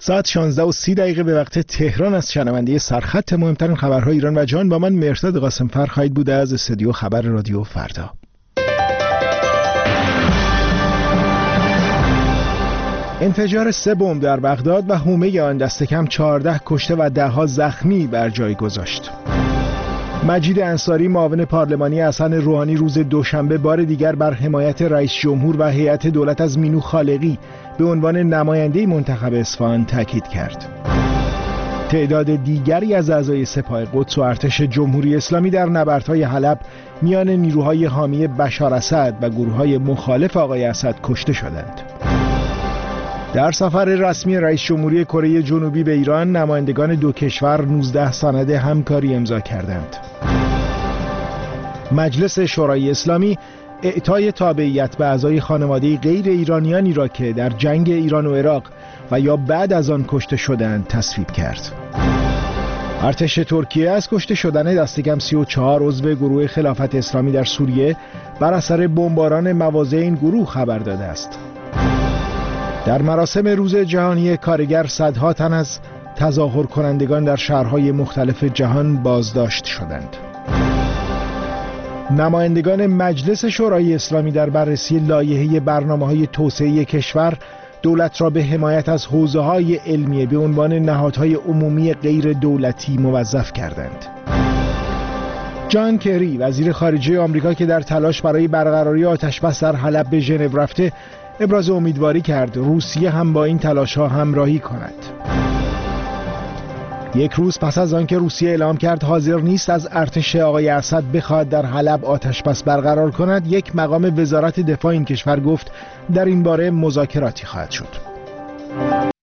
ساعت 16:30 به وقت تهران از شنونده سرخط مهمترین خبرهای ایران و جهان با من مهرداد قاسم‌فر خواهید بود از استودیو خبر رادیو فردا. انفجار 3 بمب در بغداد و هومه آن دست کم 14 کشته و ده‌ها زخمی بر جای گذاشت. مجید انصاری معاون پارلمانی حسن روحانی روز دوشنبه بار دیگر بر حمایت رئیس جمهور و هیئت دولت از مینو خالقی به عنوان نماینده منتخب اصفهان تاکید کرد. تعداد دیگری از اعضای سپاه قدس و ارتش جمهوری اسلامی در نبردهای حلب میان نیروهای حامی بشار اسد و گروه‌های مخالف آقای اسد کشته شدند. در سفر رسمی رئیس جمهوری کره جنوبی به ایران، نمایندگان دو کشور 19 سند همکاری امضا کردند. مجلس شورای اسلامی اعطای تابعیت به اعضای خانواده غیر ایرانیانی را که در جنگ ایران و عراق و یا بعد از آن کشته شدند تصویب کرد. ارتش ترکیه از کشته شدن دست کم 34 عضو گروه خلافت اسلامی در سوریه بر اثر بمباران مواضع این گروه خبر داده است. در مراسم روز جهانی کارگر صدها تن از تظاهر کنندگان در شهرهای مختلف جهان بازداشت شدند. نمایندگان مجلس شورای اسلامی در بررسی لایحه برنامه‌های توسعه کشور دولت را به حمایت از حوزه‌های علمیه به عنوان نهادهای عمومی غیر دولتی موظف کردند. جان کری وزیر خارجه آمریکا که در تلاش برای برقراری آتش‌بس در حلب به ژنو رفته، ابراز امیدواری کرد روسیه هم با این تلاش‌ها همراهی کند. یک روز پس از آنکه روسیه اعلام کرد حاضر نیست از ارتش آقای اسد بخواهد در حلب آتش‌بس برقرار کند، یک مقام وزارت دفاع این کشور گفت در این باره مذاکراتی خواهد شد.